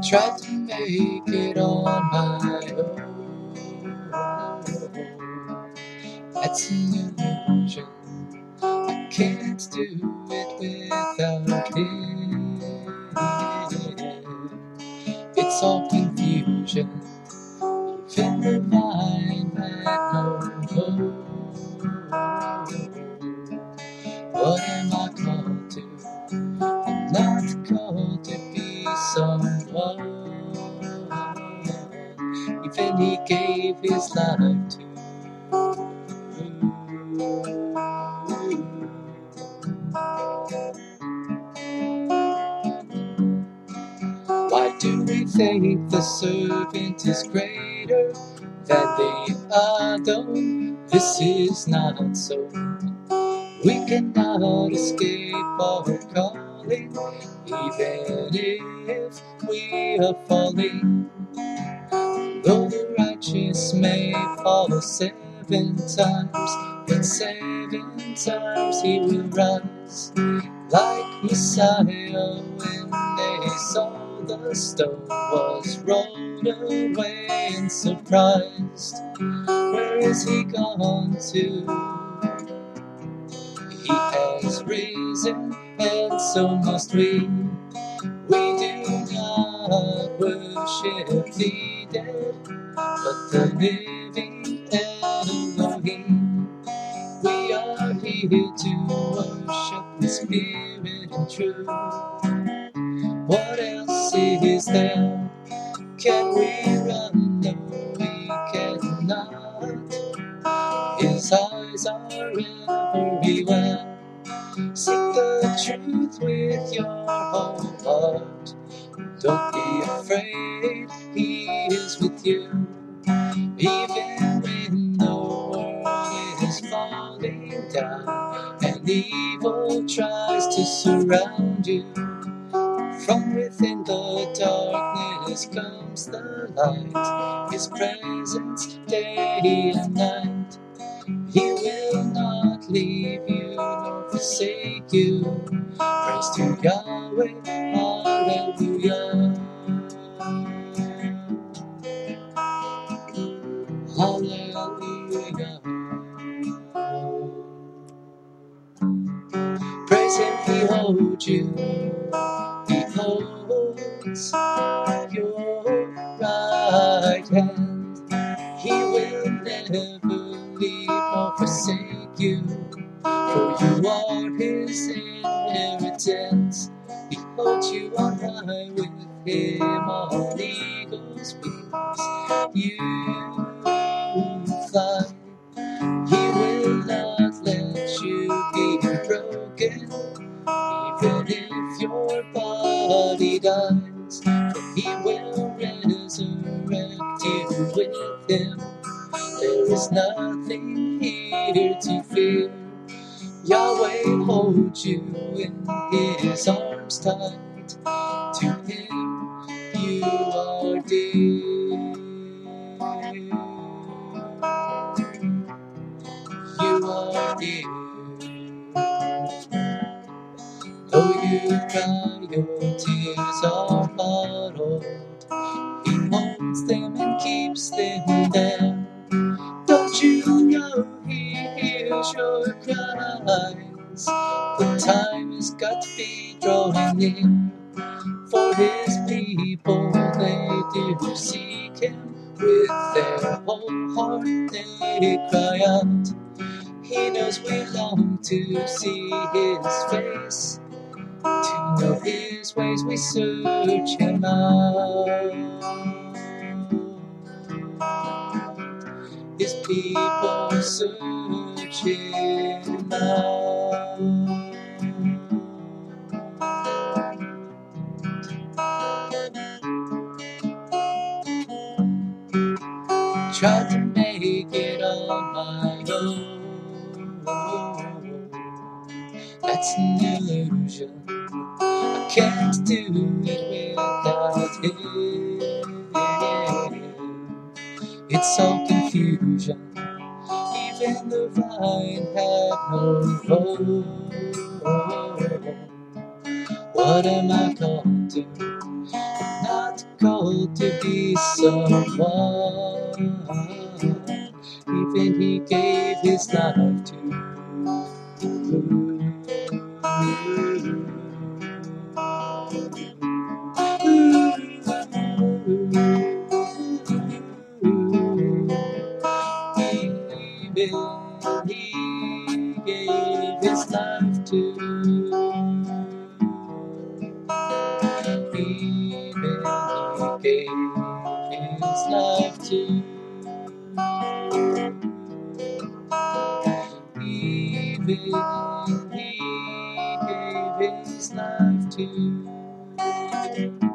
Tried to make it on my own. That's an illusion. I can't do it without him. It's all confusion. Even the mind had no hope. What am I called to? I'm not called to be someone. Even he gave his life to. Why do we think the servant is greater than the other? This is not so. We cannot escape our calling, even if we are falling. Though the righteous may fall 7 times, but 7 times he will rise. Like Messiah when they saw the stone was rolled away and surprised. Where is he gone to? He has risen, and so must we. We do not worship the dead, but the living Elohim. We are here to worship the Spirit and truth. What else is there? Can we run? No, we cannot. His eyes are everywhere. Seek the truth with your whole heart. Don't be afraid, he is with you. Even when the world is falling down and evil tries to surround you, from within the darkness comes the light. His presence day and night. He will not leave you nor forsake you. Praise to Yahweh, hallelujah. Hallelujah. Praise him, he holds you. He holds your right hand. He will never leave nor forsake you, for you are his inheritance. He holds you on high with him on eagle's wings. You fly. He will not let you be broken, even if your body dies. For he will resurrect you with him. There is nothing here to fear. Yahweh holds you in his arms tight. To him you are dear. You are dear. Though you cry, your tears are bottled. He holds them and keeps them there. Don't you know he hears your cries? The time has got to be drawing near. For his people, they do seek him. With their whole heart they cry out. He knows we long to see his face. To know his ways we search him out. His people search him out. Tried to make it on my own. That's an illusion. I can't do it without him. It's all confusion. Even the vine had no hope. What am I called to? I'm not called called to be someone. Even he gave his life to even he gave his life to. Even he gave his life to. Even he gave his life to.